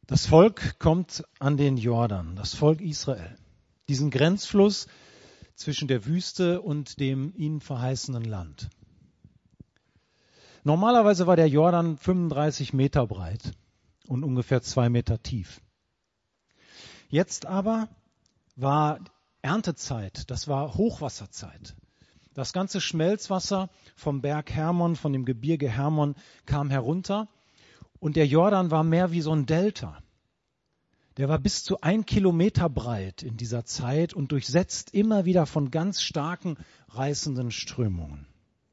Das Volk kommt an den Jordan, das Volk Israel, diesen Grenzfluss zwischen der Wüste und dem ihnen verheißenen Land. Normalerweise war der Jordan 35 Meter breit und ungefähr 2 Meter tief. Jetzt aber war Erntezeit, das war Hochwasserzeit. Das ganze Schmelzwasser vom Berg Hermon, von dem Gebirge Hermon kam herunter und der Jordan war mehr wie so ein Delta. Der war bis zu 1 Kilometer breit in dieser Zeit und durchsetzt immer wieder von ganz starken, reißenden Strömungen.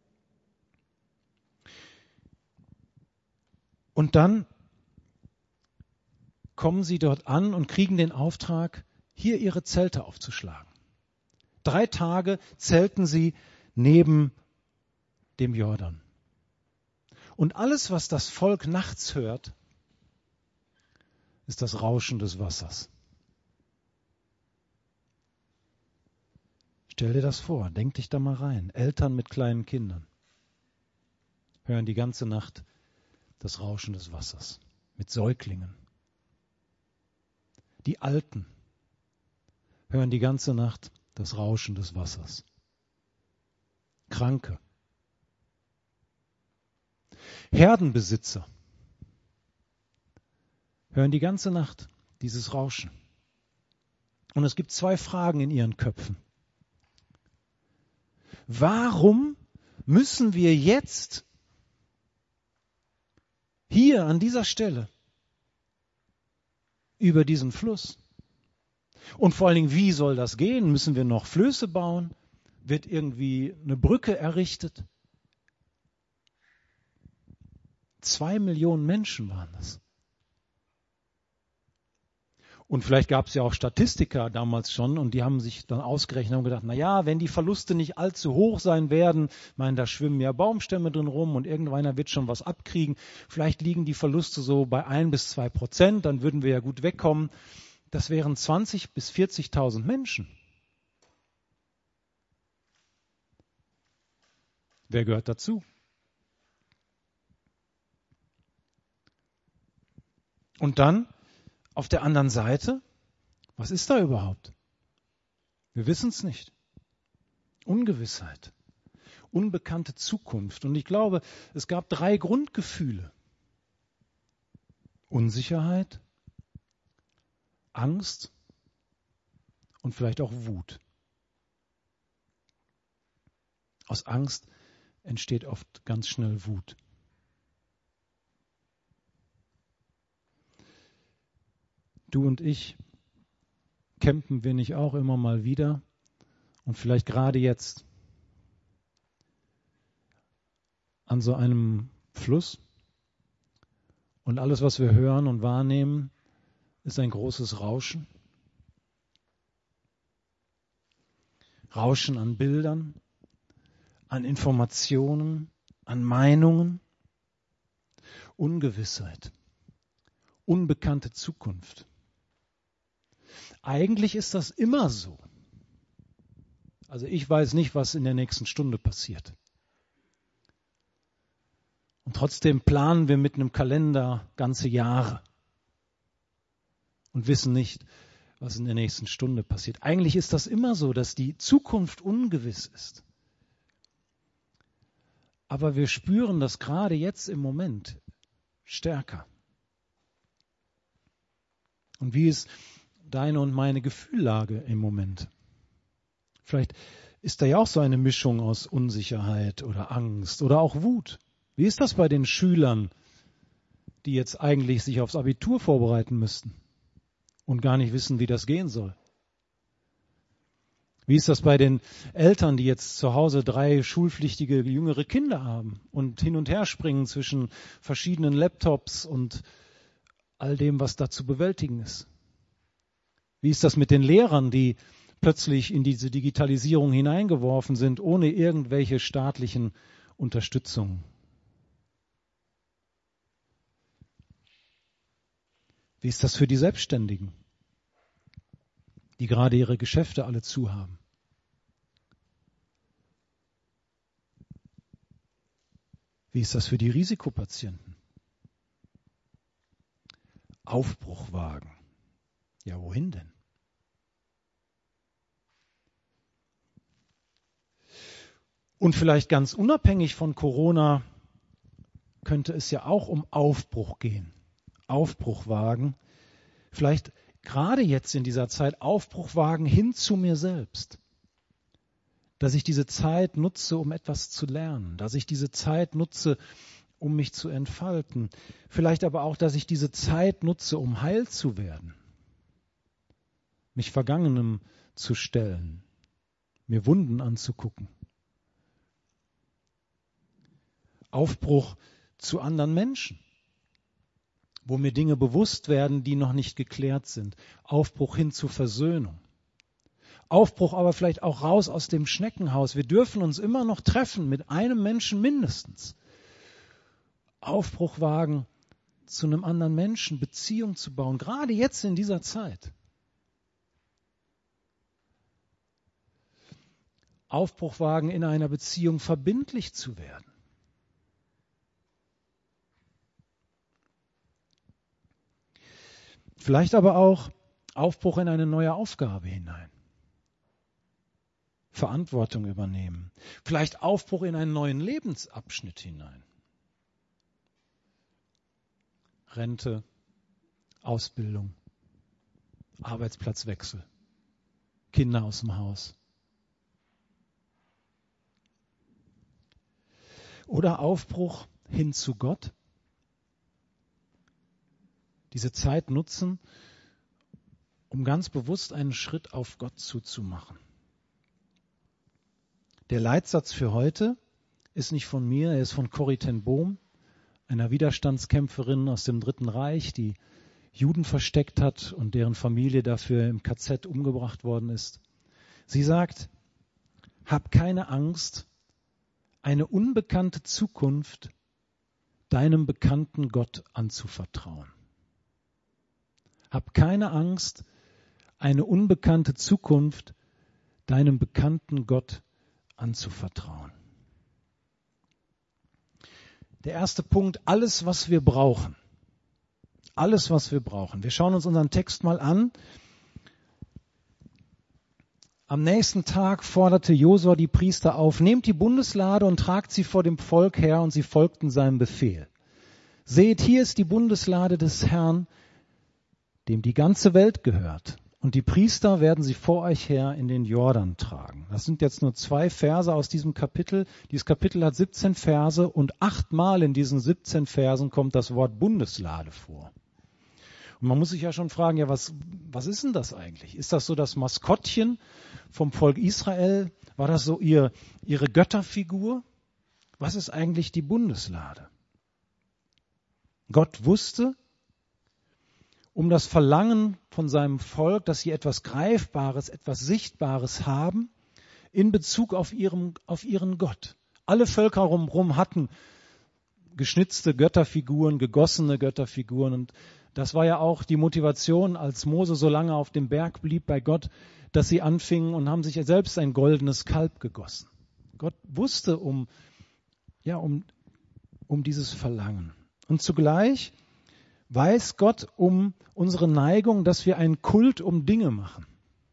Und dann kommen sie dort an und kriegen den Auftrag, hier ihre Zelte aufzuschlagen. 3 Tage zelten sie neben dem Jordan. Und alles, was das Volk nachts hört, ist das Rauschen des Wassers. Stell dir das vor, denk dich da mal rein. Eltern mit kleinen Kindern hören die ganze Nacht das Rauschen des Wassers mit Säuglingen. Die Alten hören die ganze Nacht das Rauschen des Wassers. Kranke. Herdenbesitzer hören die ganze Nacht dieses Rauschen. Und es gibt 2 Fragen in ihren Köpfen. Warum müssen wir jetzt hier an dieser Stelle über diesen Fluss? Und vor allen Dingen, wie soll das gehen? Müssen wir noch Flöße bauen? Wird irgendwie eine Brücke errichtet? 2 Millionen Menschen waren das. Und vielleicht gab es ja auch Statistiker damals schon und die haben sich dann ausgerechnet und gedacht, naja, wenn die Verluste nicht allzu hoch sein werden, ich meine, da schwimmen ja Baumstämme drin rum und irgendeiner wird schon was abkriegen, vielleicht liegen die Verluste so bei 1-2%, dann würden wir ja gut wegkommen. Das wären 20.000 bis 40.000 Menschen. Wer gehört dazu? Und dann auf der anderen Seite, was ist da überhaupt? Wir wissen es nicht. Ungewissheit, unbekannte Zukunft. Und ich glaube, es gab 3 Grundgefühle. Unsicherheit, Angst und vielleicht auch Wut. Aus Angst entsteht oft ganz schnell Wut. Du und ich, campen wir nicht auch immer mal wieder und vielleicht gerade jetzt an so einem Fluss und alles, was wir hören und wahrnehmen, ist ein großes Rauschen. Rauschen an Bildern, an Informationen, an Meinungen, Ungewissheit, unbekannte Zukunft. Eigentlich ist das immer so. Also ich weiß nicht, was in der nächsten Stunde passiert. Und trotzdem planen wir mit einem Kalender ganze Jahre und wissen nicht, was in der nächsten Stunde passiert. Eigentlich ist das immer so, dass die Zukunft ungewiss ist. Aber wir spüren das gerade jetzt im Moment stärker. Und wie ist deine und meine Gefühllage im Moment? Vielleicht ist da ja auch so eine Mischung aus Unsicherheit oder Angst oder auch Wut. Wie ist das bei den Schülern, die jetzt eigentlich sich aufs Abitur vorbereiten müssten und gar nicht wissen, wie das gehen soll? Wie ist das bei den Eltern, die jetzt zu Hause 3 schulpflichtige jüngere Kinder haben und hin und her springen zwischen verschiedenen Laptops und all dem, was da zu bewältigen ist? Wie ist das mit den Lehrern, die plötzlich in diese Digitalisierung hineingeworfen sind, ohne irgendwelche staatlichen Unterstützung? Wie ist das für die Selbstständigen, die gerade ihre Geschäfte alle zu haben? Wie ist das für die Risikopatienten? Aufbruch wagen. Ja, wohin denn? Und vielleicht ganz unabhängig von Corona könnte es ja auch um Aufbruch gehen. Aufbruch wagen. Vielleicht gerade jetzt in dieser Zeit Aufbruch wagen hin zu mir selbst. Dass ich diese Zeit nutze, um etwas zu lernen. Dass ich diese Zeit nutze, um mich zu entfalten. Vielleicht aber auch, dass ich diese Zeit nutze, um heil zu werden. Mich Vergangenem zu stellen. Mir Wunden anzugucken. Aufbruch zu anderen Menschen, wo mir Dinge bewusst werden, die noch nicht geklärt sind. Aufbruch hin zur Versöhnung. Aufbruch aber vielleicht auch raus aus dem Schneckenhaus. Wir dürfen uns immer noch treffen mit einem Menschen mindestens. Aufbruch wagen, zu einem anderen Menschen Beziehung zu bauen, gerade jetzt in dieser Zeit. Aufbruch wagen, in einer Beziehung verbindlich zu werden. Vielleicht aber auch Aufbruch in eine neue Aufgabe hinein. Verantwortung übernehmen. Vielleicht Aufbruch in einen neuen Lebensabschnitt hinein. Rente, Ausbildung, Arbeitsplatzwechsel, Kinder aus dem Haus. Oder Aufbruch hin zu Gott. Diese Zeit nutzen, um ganz bewusst einen Schritt auf Gott zuzumachen. Der Leitsatz für heute ist nicht von mir, er ist von Corrie ten Boom, einer Widerstandskämpferin aus dem Dritten Reich, die Juden versteckt hat und deren Familie dafür im KZ umgebracht worden ist. Sie sagt, hab keine Angst, eine unbekannte Zukunft deinem bekannten Gott anzuvertrauen. Hab keine Angst, eine unbekannte Zukunft deinem bekannten Gott anzuvertrauen. Der erste Punkt, alles, was wir brauchen. Alles, was wir brauchen. Wir schauen uns unseren Text mal an. Am nächsten Tag forderte Josua die Priester auf, nehmt die Bundeslade und tragt sie vor dem Volk her, und sie folgten seinem Befehl. Seht, hier ist die Bundeslade des Herrn, dem die ganze Welt gehört. Und die Priester werden sie vor euch her in den Jordan tragen. Das sind jetzt nur 2 Verse aus diesem Kapitel. Dieses Kapitel hat 17 Verse und 8-mal in diesen 17 Versen kommt das Wort Bundeslade vor. Und man muss sich ja schon fragen, ja, was ist denn das eigentlich? Ist das so das Maskottchen vom Volk Israel? War das so ihre Götterfigur? Was ist eigentlich die Bundeslade? Gott wusste um das Verlangen von seinem Volk, dass sie etwas Greifbares, etwas Sichtbares haben in Bezug auf ihren Gott. Alle Völker rumherum hatten geschnitzte Götterfiguren, gegossene Götterfiguren. Und das war ja auch die Motivation, als Mose so lange auf dem Berg blieb bei Gott, dass sie anfingen und haben sich selbst ein goldenes Kalb gegossen. Gott wusste um dieses Verlangen. Und zugleich weiß Gott um unsere Neigung, dass wir einen Kult um Dinge machen.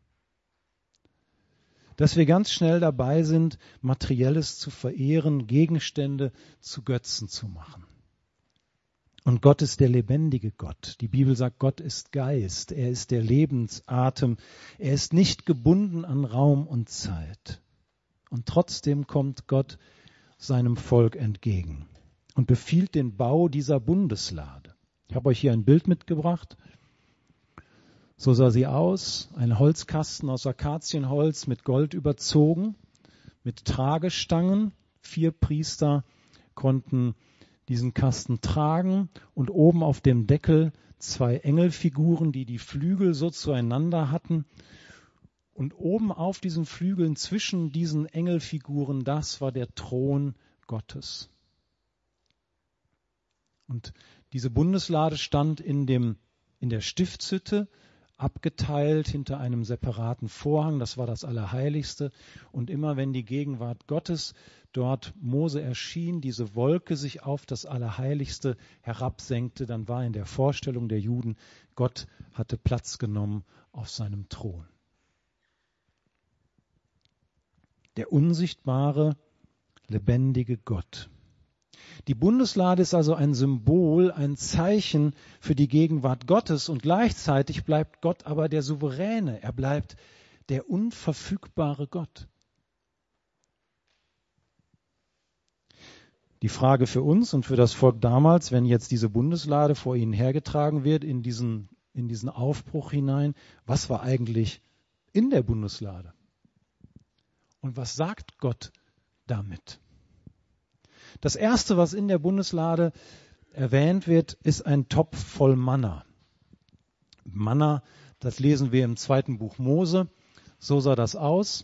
Dass wir ganz schnell dabei sind, Materielles zu verehren, Gegenstände zu Götzen zu machen. Und Gott ist der lebendige Gott. Die Bibel sagt, Gott ist Geist. Er ist der Lebensatem. Er ist nicht gebunden an Raum und Zeit. Und trotzdem kommt Gott seinem Volk entgegen und befiehlt den Bau dieser Bundeslade. Ich habe euch hier ein Bild mitgebracht. So sah sie aus. Ein Holzkasten aus Akazienholz mit Gold überzogen, mit Tragestangen. 4 Priester konnten diesen Kasten tragen und oben auf dem Deckel 2 Engelfiguren, die die Flügel so zueinander hatten. Und oben auf diesen Flügeln zwischen diesen Engelfiguren, das war der Thron Gottes. Und diese Bundeslade stand in der Stiftshütte abgeteilt hinter einem separaten Vorhang. Das war das Allerheiligste. Und immer wenn die Gegenwart Gottes dort Mose erschien, diese Wolke sich auf das Allerheiligste herabsenkte, dann war in der Vorstellung der Juden, Gott hatte Platz genommen auf seinem Thron. Der unsichtbare, lebendige Gott. Die Bundeslade ist also ein Symbol, ein Zeichen für die Gegenwart Gottes und gleichzeitig bleibt Gott aber der Souveräne, er bleibt der unverfügbare Gott. Die Frage für uns und für das Volk damals, wenn jetzt diese Bundeslade vor ihnen hergetragen wird, in diesen Aufbruch hinein, was war eigentlich in der Bundeslade? Und was sagt Gott damit? Das Erste, was in der Bundeslade erwähnt wird, ist ein Topf voll Manna. Manna, das lesen wir im 2. Buch Mose. So sah das aus.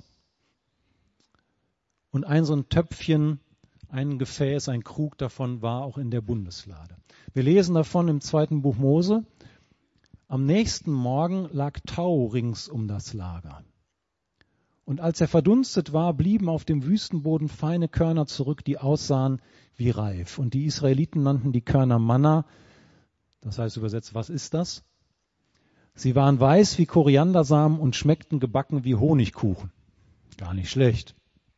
Und so ein Töpfchen, ein Gefäß, ein Krug davon war auch in der Bundeslade. Wir lesen davon im 2. Buch Mose. Am nächsten Morgen lag Tau rings um das Lager. Und als er verdunstet war, blieben auf dem Wüstenboden feine Körner zurück, die aussahen wie Reif. Und die Israeliten nannten die Körner Manna. Das heißt übersetzt, was ist das? Sie waren weiß wie Koriandersamen und schmeckten gebacken wie Honigkuchen. Gar nicht schlecht.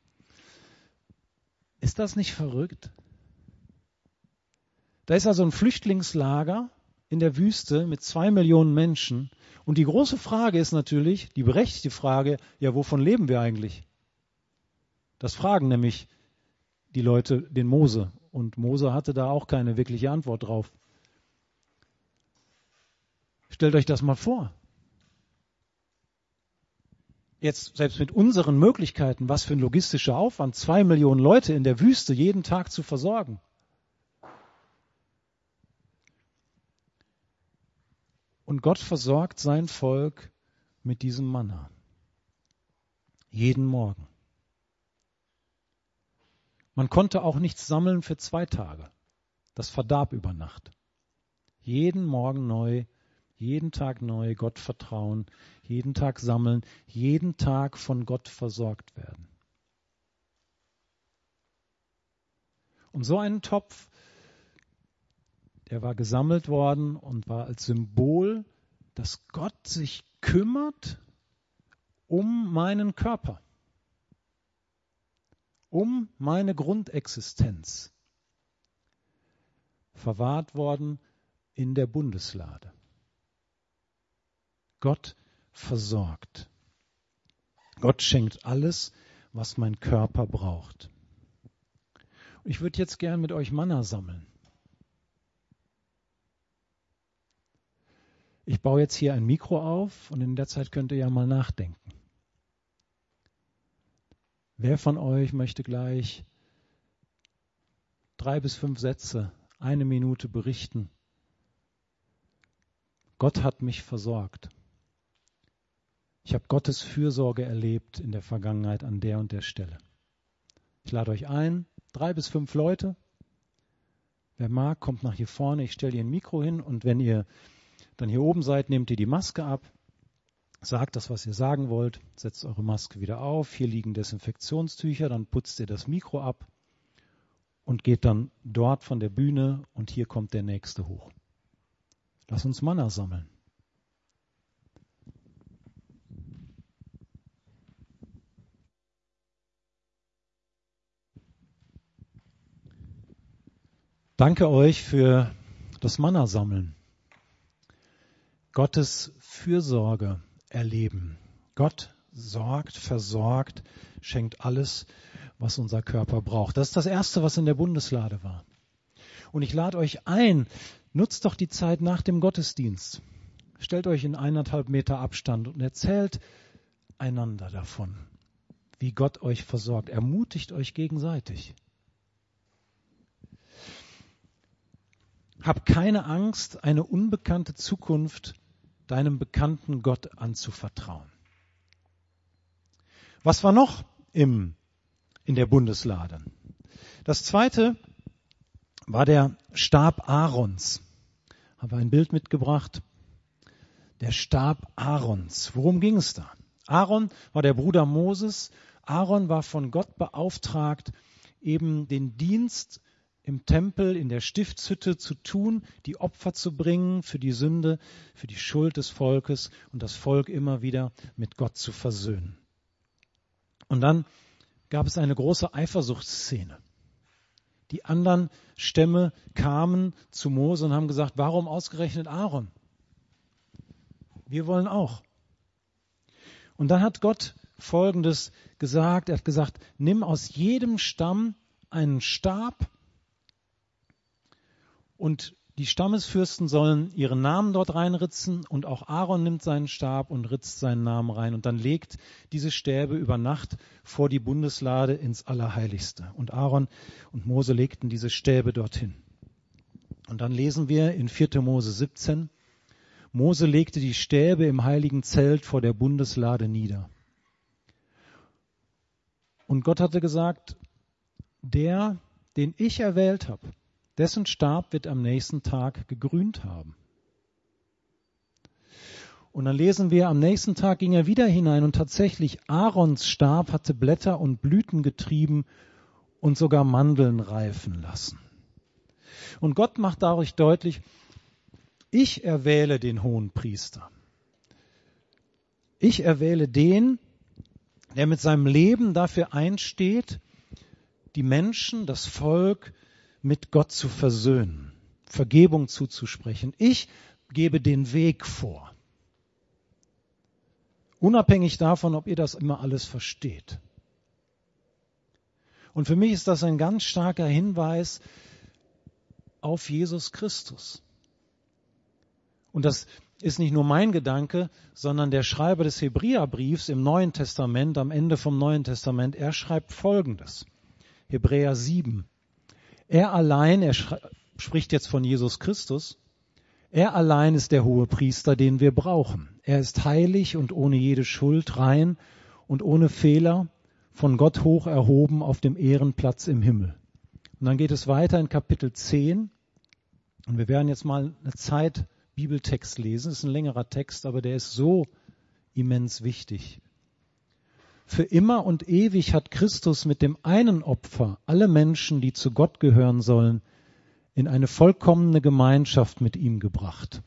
Ist das nicht verrückt? Da ist also ein Flüchtlingslager in der Wüste mit 2 Millionen Menschen. Und die große Frage ist natürlich, die berechtigte Frage, ja, wovon leben wir eigentlich? Das fragen nämlich die Leute den Mose. Und Mose hatte da auch keine wirkliche Antwort drauf. Stellt euch das mal vor. Jetzt selbst mit unseren Möglichkeiten, was für ein logistischer Aufwand, 2 Millionen Leute in der Wüste jeden Tag zu versorgen. Und Gott versorgt sein Volk mit diesem Manna. Jeden Morgen. Man konnte auch nichts sammeln für 2 Tage. Das verdarb über Nacht. Jeden Morgen neu, jeden Tag neu Gott vertrauen, jeden Tag sammeln, jeden Tag von Gott versorgt werden. Und so einen Topf, der war gesammelt worden und war als Symbol, dass Gott sich kümmert um meinen Körper, um meine Grundexistenz, verwahrt worden in der Bundeslade. Gott versorgt. Gott schenkt alles, was mein Körper braucht. Ich würde jetzt gern mit euch Manna sammeln. Ich baue jetzt hier ein Mikro auf und in der Zeit könnt ihr ja mal nachdenken. Wer von euch möchte gleich 3 bis 5 Sätze, 1 Minute berichten? Gott hat mich versorgt. Ich habe Gottes Fürsorge erlebt in der Vergangenheit an der und der Stelle. Ich lade euch ein, 3 bis 5 Leute. Wer mag, kommt nach hier vorne. Ich stelle ihr ein Mikro hin und wenn ihr dann hier oben seid, nehmt ihr die Maske ab, sagt das, was ihr sagen wollt, setzt eure Maske wieder auf. Hier liegen Desinfektionstücher, dann putzt ihr das Mikro ab und geht dann dort von der Bühne und hier kommt der Nächste hoch. Lass uns Manna sammeln. Danke euch für das Manna sammeln. Gottes Fürsorge erleben. Gott sorgt, versorgt, schenkt alles, was unser Körper braucht. Das ist das Erste, was in der Bundeslade war. Und ich lade euch ein, nutzt doch die Zeit nach dem Gottesdienst. Stellt euch in 1,5 Meter Abstand und erzählt einander davon, wie Gott euch versorgt. Ermutigt euch gegenseitig. Hab keine Angst, eine unbekannte Zukunft deinem bekannten Gott anzuvertrauen. Was war noch in der Bundeslade? Das Zweite war der Stab Aarons. Habe ein Bild mitgebracht. der Stab Aarons. Worum ging es da? Aaron war der Bruder Moses. Aaron war von Gott beauftragt, eben den Dienst im Tempel, in der Stiftshütte zu tun, die Opfer zu bringen für die Sünde, für die Schuld des Volkes und das Volk immer wieder mit Gott zu versöhnen. Und dann gab es eine große Eifersuchtsszene. Die anderen Stämme kamen zu Mose und haben gesagt, warum ausgerechnet Aaron? Wir wollen auch. Und dann hat Gott Folgendes gesagt. Er hat gesagt, nimm aus jedem Stamm einen Stab und die Stammesfürsten sollen ihren Namen dort reinritzen und auch Aaron nimmt seinen Stab und ritzt seinen Namen rein und dann legt diese Stäbe über Nacht vor die Bundeslade ins Allerheiligste. Und Aaron und Mose legten diese Stäbe dorthin. Und dann lesen wir in 4. Mose 17, Mose legte die Stäbe im heiligen Zelt vor der Bundeslade nieder. Und Gott hatte gesagt, der, den ich erwählt habe, dessen Stab wird am nächsten Tag gegrünt haben. Und dann lesen wir, am nächsten Tag ging er wieder hinein und tatsächlich Aarons Stab hatte Blätter und Blüten getrieben und sogar Mandeln reifen lassen. Und Gott macht dadurch deutlich, ich erwähle den Hohenpriester. Ich erwähle den, der mit seinem Leben dafür einsteht, die Menschen, das Volk mit Gott zu versöhnen, Vergebung zuzusprechen. Ich gebe den Weg vor. Unabhängig davon, ob ihr das immer alles versteht. Und für mich ist das ein ganz starker Hinweis auf Jesus Christus. Und das ist nicht nur mein Gedanke, sondern der Schreiber des Hebräerbriefs im Neuen Testament, am Ende vom Neuen Testament, er schreibt Folgendes. Hebräer 7. Er allein, spricht jetzt von Jesus Christus, er allein ist der Hohepriester, den wir brauchen. Er ist heilig und ohne jede Schuld, rein und ohne Fehler, von Gott hoch erhoben auf dem Ehrenplatz im Himmel. Und dann geht es weiter in Kapitel 10 und wir werden jetzt mal eine Zeit Bibeltext lesen. Das ist ein längerer Text, aber der ist so immens wichtig. Für immer und ewig hat Christus mit dem einen Opfer alle Menschen, die zu Gott gehören sollen, in eine vollkommene Gemeinschaft mit ihm gebracht.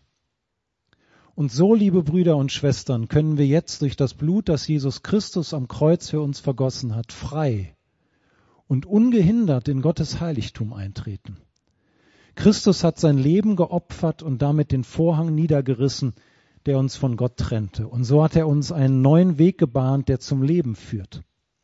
Und so, liebe Brüder und Schwestern, können wir jetzt durch das Blut, das Jesus Christus am Kreuz für uns vergossen hat, frei und ungehindert in Gottes Heiligtum eintreten. Christus hat sein Leben geopfert und damit den Vorhang niedergerissen, der uns von Gott trennte. Und so hat er uns einen neuen Weg gebahnt, der zum Leben führt.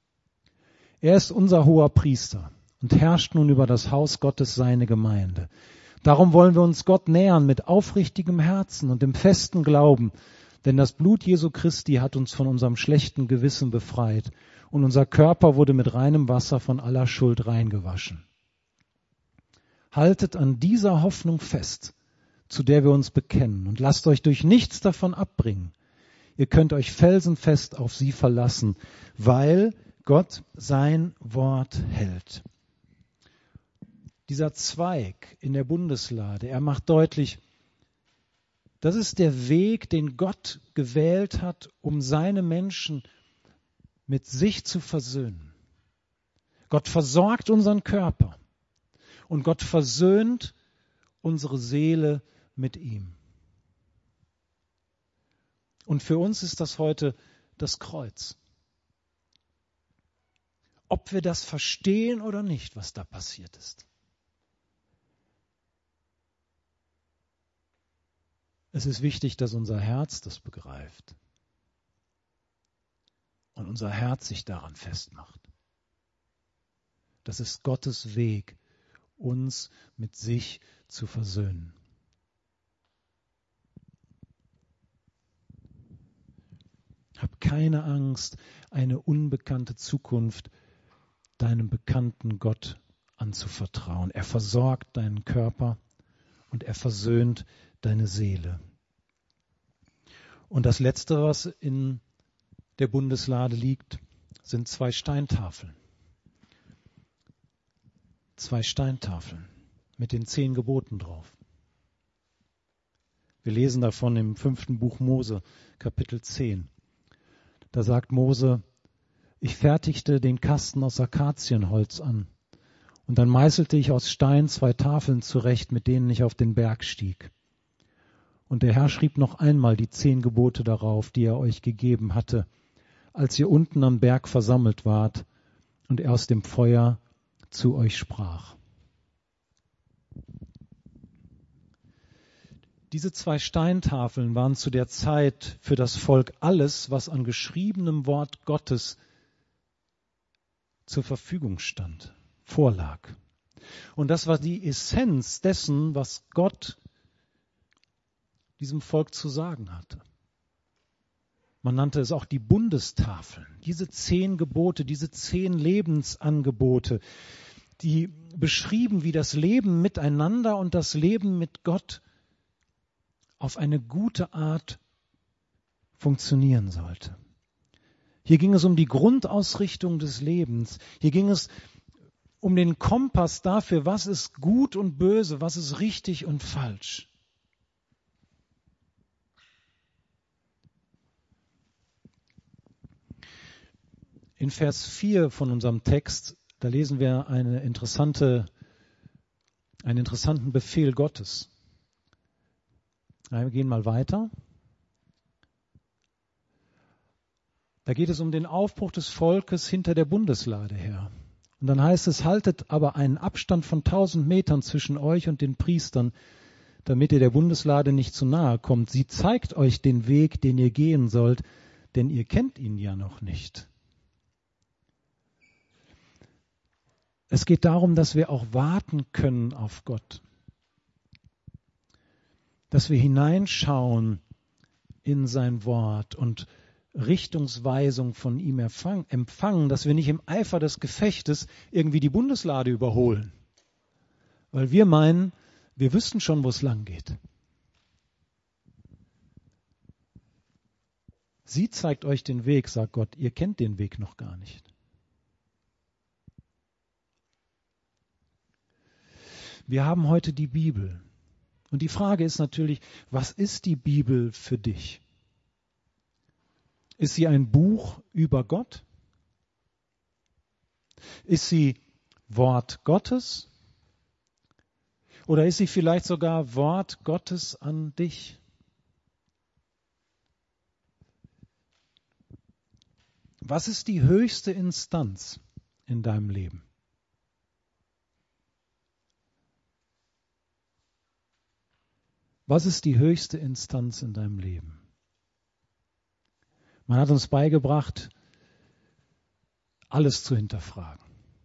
Er ist unser hoher Priester und herrscht nun über das Haus Gottes, seine Gemeinde. Darum wollen wir uns Gott nähern mit aufrichtigem Herzen und im festen Glauben, denn das Blut Jesu Christi hat uns von unserem schlechten Gewissen befreit und unser Körper wurde mit reinem Wasser von aller Schuld reingewaschen. Haltet an dieser Hoffnung fest, zu der wir uns bekennen, und lasst euch durch nichts davon abbringen. Ihr könnt euch felsenfest auf sie verlassen, weil Gott sein Wort hält. Dieser Zweig in der Bundeslade, er macht deutlich, das ist der Weg, den Gott gewählt hat, um seine Menschen mit sich zu versöhnen. Gott versorgt unseren Körper. Und Gott versöhnt unsere Seele mit ihm. Und für uns ist das heute das Kreuz. Ob wir das verstehen oder nicht, was da passiert ist. Es ist wichtig, dass unser Herz das begreift. Und unser Herz sich daran festmacht. Das ist Gottes Weg, uns mit sich zu versöhnen. Hab keine Angst, eine unbekannte Zukunft deinem bekannten Gott anzuvertrauen. Er versorgt deinen Körper und er versöhnt deine Seele. Und das Letzte, was in der Bundeslade liegt, sind 2 Steintafeln. 2 Steintafeln mit den 10 Geboten drauf. Wir lesen davon im 5. Buch Mose, Kapitel 10. Da sagt Mose, ich fertigte den Kasten aus Akazienholz an. Und dann meißelte ich aus Stein 2 Tafeln zurecht, mit denen ich auf den Berg stieg. Und der Herr schrieb noch einmal die 10 Gebote darauf, die er euch gegeben hatte, als ihr unten am Berg versammelt wart und er aus dem Feuer zu euch sprach. Diese 2 Steintafeln waren zu der Zeit für das Volk alles, was an geschriebenem Wort Gottes zur Verfügung stand, vorlag. Und das war die Essenz dessen, was Gott diesem Volk zu sagen hatte. Man nannte es auch die Bundestafeln. Diese 10 Gebote, diese 10 Lebensangebote, die beschrieben, wie das Leben miteinander und das Leben mit Gott auf eine gute Art funktionieren sollte. Hier ging es um die Grundausrichtung des Lebens. Hier ging es um den Kompass dafür, was ist gut und böse, was ist richtig und falsch. In Vers 4 von unserem Text, da lesen wir einen interessanten Befehl Gottes. Wir gehen mal weiter. Da geht es um den Aufbruch des Volkes hinter der Bundeslade her. Und dann heißt es, haltet aber einen Abstand von 1000 Metern zwischen euch und den Priestern, damit ihr der Bundeslade nicht zu nahe kommt. Sie zeigt euch den Weg, den ihr gehen sollt, denn ihr kennt ihn ja noch nicht. Es geht darum, dass wir auch warten können auf Gott. Dass wir hineinschauen in sein Wort und Richtungsweisung von ihm empfangen, dass wir nicht im Eifer des Gefechtes irgendwie die Bundeslade überholen. Weil wir meinen, wir wüssten schon, wo es lang geht. Sie zeigt euch den Weg, sagt Gott, ihr kennt den Weg noch gar nicht. Wir haben heute die Bibel. Und die Frage ist natürlich, was ist die Bibel für dich? Ist sie ein Buch über Gott? Ist sie Wort Gottes? Oder ist sie vielleicht sogar Wort Gottes an dich? Was ist die höchste Instanz in deinem Leben? Was ist die höchste Instanz in deinem Leben? Man hat uns beigebracht, alles zu hinterfragen.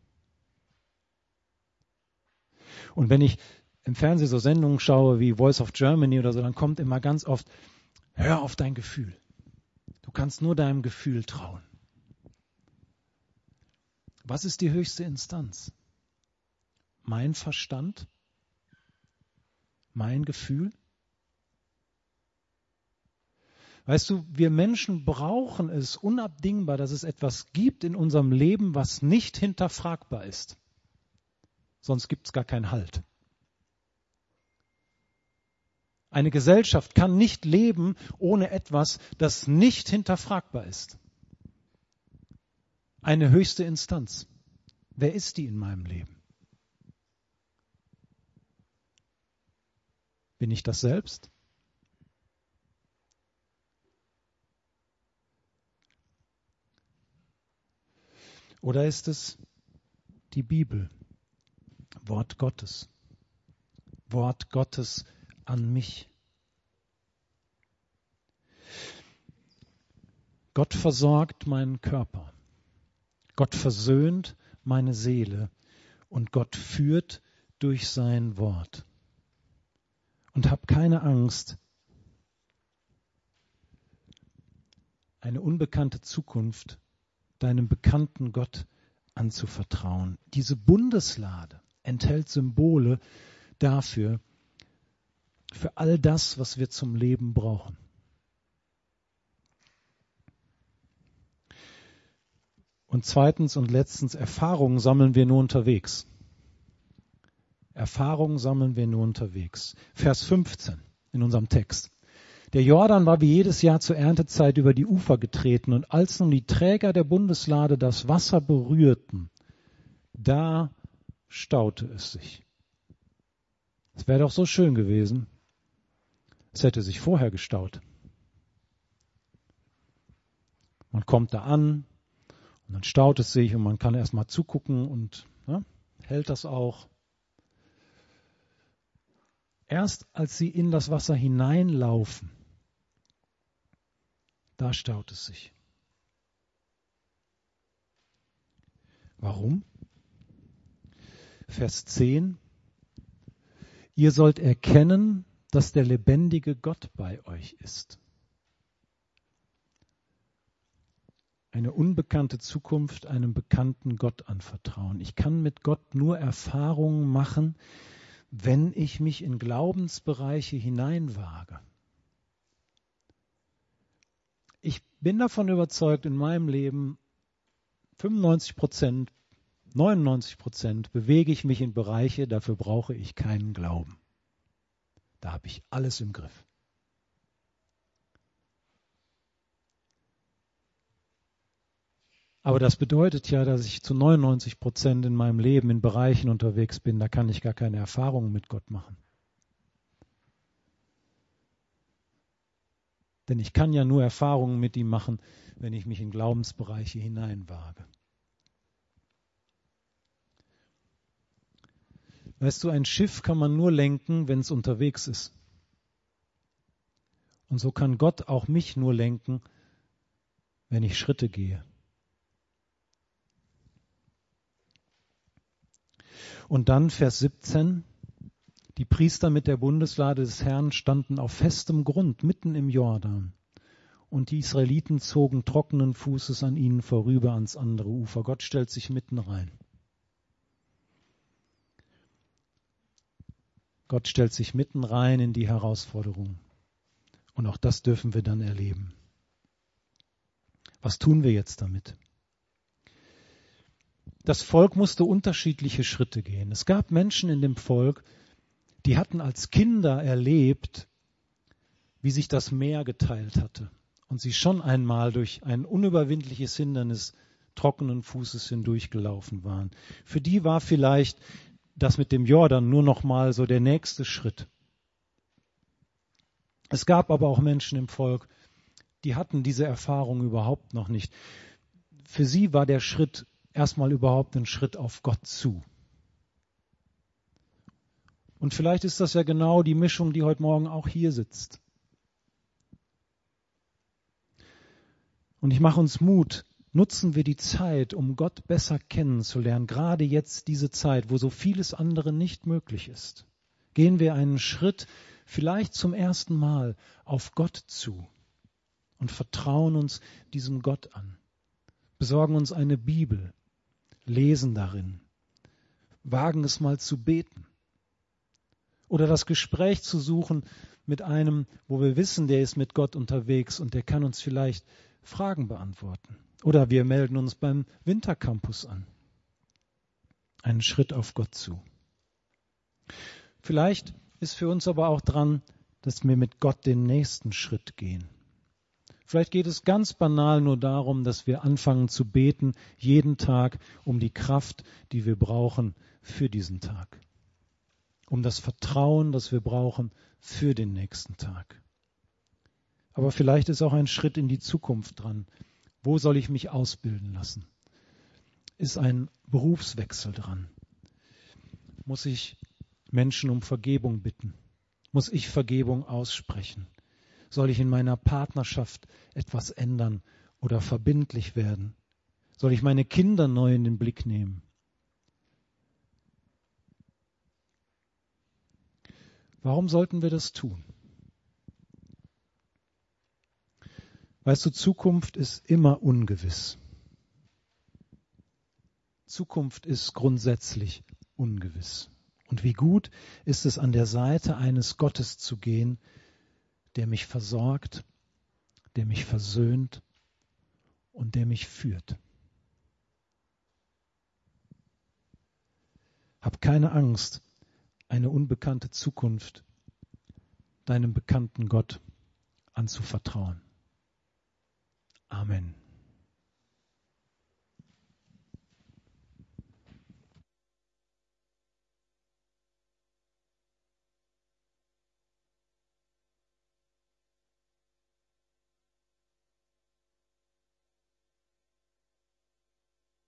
Und wenn ich im Fernsehen so Sendungen schaue wie Voice of Germany oder so, dann kommt immer ganz oft, hör auf dein Gefühl. Du kannst nur deinem Gefühl trauen. Was ist die höchste Instanz? Mein Verstand? Mein Gefühl? Weißt du, wir Menschen brauchen es unabdingbar, dass es etwas gibt in unserem Leben, was nicht hinterfragbar ist. Sonst gibt es gar keinen Halt. Eine Gesellschaft kann nicht leben ohne etwas, das nicht hinterfragbar ist. Eine höchste Instanz. Wer ist die in meinem Leben? Bin ich das selbst? Oder ist es die Bibel, Wort Gottes an mich? Gott versorgt meinen Körper, Gott versöhnt meine Seele und Gott führt durch sein Wort. Und hab keine Angst, eine unbekannte Zukunft deinem bekannten Gott anzuvertrauen. Diese Bundeslade enthält Symbole dafür, für all das, was wir zum Leben brauchen. Und zweitens und letztens, Erfahrungen sammeln wir nur unterwegs. Erfahrungen sammeln wir nur unterwegs. Vers 15. in unserem Text. Der Jordan war wie jedes Jahr zur Erntezeit über die Ufer getreten, und als nun die Träger der Bundeslade das Wasser berührten, da staute es sich. Es wäre doch so schön gewesen, es hätte sich vorher gestaut. Man kommt da an und dann staut es sich und man kann erst mal zugucken und hält das auch. Erst als sie in das Wasser hineinlaufen, da staut es sich. Warum? Vers 10. Ihr sollt erkennen, dass der lebendige Gott bei euch ist. Eine unbekannte Zukunft einem bekannten Gott anvertrauen. Ich kann mit Gott nur Erfahrungen machen, wenn ich mich in Glaubensbereiche hineinwage. Ich bin davon überzeugt, in meinem Leben 95%, 99% bewege ich mich in Bereiche, dafür brauche ich keinen Glauben. Da habe ich alles im Griff. Aber das bedeutet ja, dass ich zu 99% in meinem Leben in Bereichen unterwegs bin, da kann ich gar keine Erfahrungen mit Gott machen. Denn ich kann ja nur Erfahrungen mit ihm machen, wenn ich mich in Glaubensbereiche hineinwage. Weißt du, ein Schiff kann man nur lenken, wenn es unterwegs ist. Und so kann Gott auch mich nur lenken, wenn ich Schritte gehe. Und dann Vers 17. Die Priester mit der Bundeslade des Herrn standen auf festem Grund mitten im Jordan. Und die Israeliten zogen trockenen Fußes an ihnen vorüber ans andere Ufer. Gott stellt sich mitten rein. Gott stellt sich mitten rein in die Herausforderung. Und auch das dürfen wir dann erleben. Was tun wir jetzt damit? Das Volk musste unterschiedliche Schritte gehen. Es gab Menschen in dem Volk, die hatten als Kinder erlebt, wie sich das Meer geteilt hatte und sie schon einmal durch ein unüberwindliches Hindernis trockenen Fußes hindurchgelaufen waren. Für die war vielleicht das mit dem Jordan nur noch mal so der nächste Schritt. Es gab aber auch Menschen im Volk, die hatten diese Erfahrung überhaupt noch nicht. Für sie war der Schritt erstmal überhaupt ein Schritt auf Gott zu. Und vielleicht ist das ja genau die Mischung, die heute Morgen auch hier sitzt. Und ich mache uns Mut, nutzen wir die Zeit, um Gott besser kennenzulernen, gerade jetzt diese Zeit, wo so vieles andere nicht möglich ist. Gehen wir einen Schritt, vielleicht zum ersten Mal, auf Gott zu und vertrauen uns diesem Gott an. Besorgen uns eine Bibel, lesen darin, wagen es mal zu beten. Oder das Gespräch zu suchen mit einem, wo wir wissen, der ist mit Gott unterwegs und der kann uns vielleicht Fragen beantworten. Oder wir melden uns beim Wintercampus an. Einen Schritt auf Gott zu. Vielleicht ist für uns aber auch dran, dass wir mit Gott den nächsten Schritt gehen. Vielleicht geht es ganz banal nur darum, dass wir anfangen zu beten, jeden Tag um die Kraft, die wir brauchen für diesen Tag. Um das Vertrauen, das wir brauchen für den nächsten Tag. Aber vielleicht ist auch ein Schritt in die Zukunft dran. Wo soll ich mich ausbilden lassen? Ist ein Berufswechsel dran? Muss ich Menschen um Vergebung bitten? Muss ich Vergebung aussprechen? Soll ich in meiner Partnerschaft etwas ändern oder verbindlich werden? Soll ich meine Kinder neu in den Blick nehmen? Warum sollten wir das tun? Weißt du, Zukunft ist immer ungewiss. Zukunft ist grundsätzlich ungewiss. Und wie gut ist es, an der Seite eines Gottes zu gehen, der mich versorgt, der mich versöhnt und der mich führt. Hab keine Angst, eine unbekannte Zukunft deinem bekannten Gott anzuvertrauen. Amen.